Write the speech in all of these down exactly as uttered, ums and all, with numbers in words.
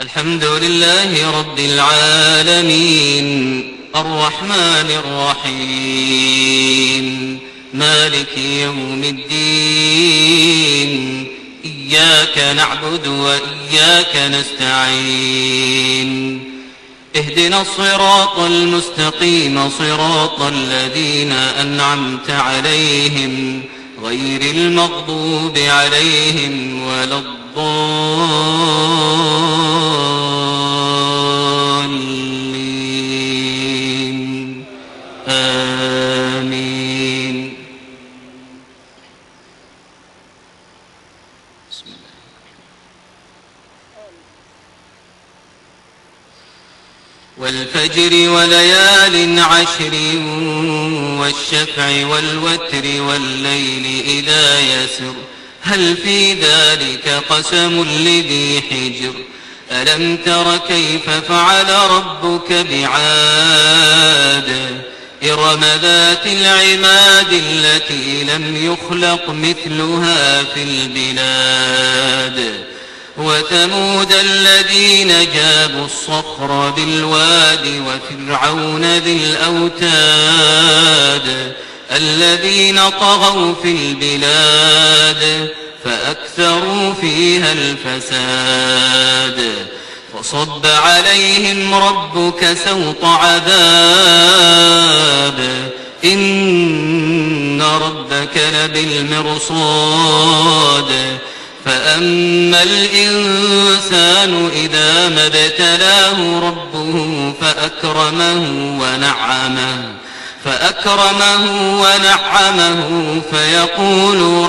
الحمد لله رب العالمين الرحمن الرحيم مالك يوم الدين إياك نعبد وإياك نستعين اهدنا الصراط المستقيم صراط الذين أنعمت عليهم غير المغضوب عليهم ولا الضالين آمين. بسم الله. والفجر وليال عشر والشفع والوتر والليل إذا يسر هل في ذلك قسم لذي حجر ألم تر كيف فعل ربك بعاد إرم ذات العماد التي لم يخلق مثلها في البلاد وثمود الذين جابوا الصخر بالواد وفرعون ذي الأوتاد الذين طغوا في البلاد فأكثروا فيها الفساد فصب عليهم ربك سوط عذاب إن ربك لبالمرصاد فأما الإنسان إذا ما ابتلاه ربه فأكرمه ونعمه فأكرمه ونعمه فيقول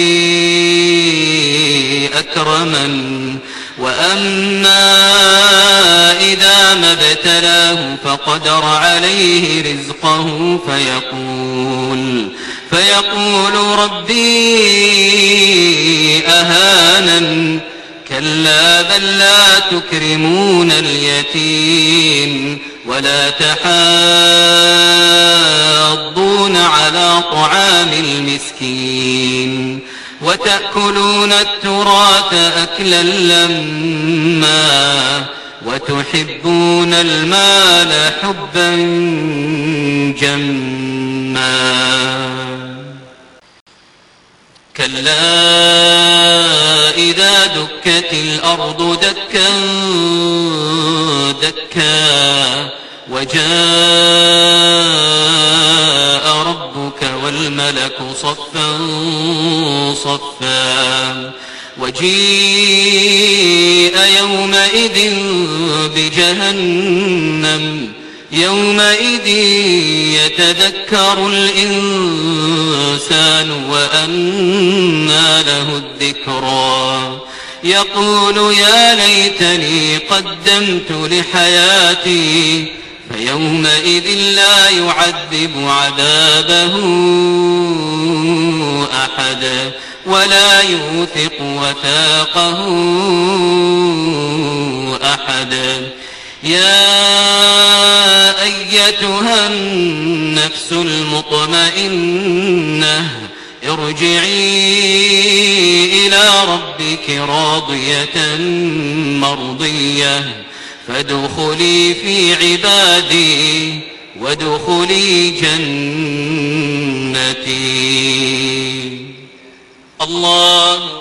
ربي أكرمن وأما إذا ما ابتلاه فقدر عليه رزقه فيقول فيقول ربي أهانن كلا بل لا تكرمون اليتيم ولا تحاضون على طعام المسكين وتأكلون التراث أكلا لما وتحبون المال حبا جما كلا إذا دكت الأرض دكا دكا وجاء ربك والملك صفا صفا وجيء يومئذ بجهنم يومئذ يتذكر الإنسان وأنى له الذكرى يقول يا ليتني قدمت لحياتي فيومئذ لا يعذب عذابه أحد ولا يوثق وثاقه أحد يا أيتها النفس المطمئنة ارجعي إلى ربك راضية مرضية فادخلي في عبادي وادخلي جنتي. الله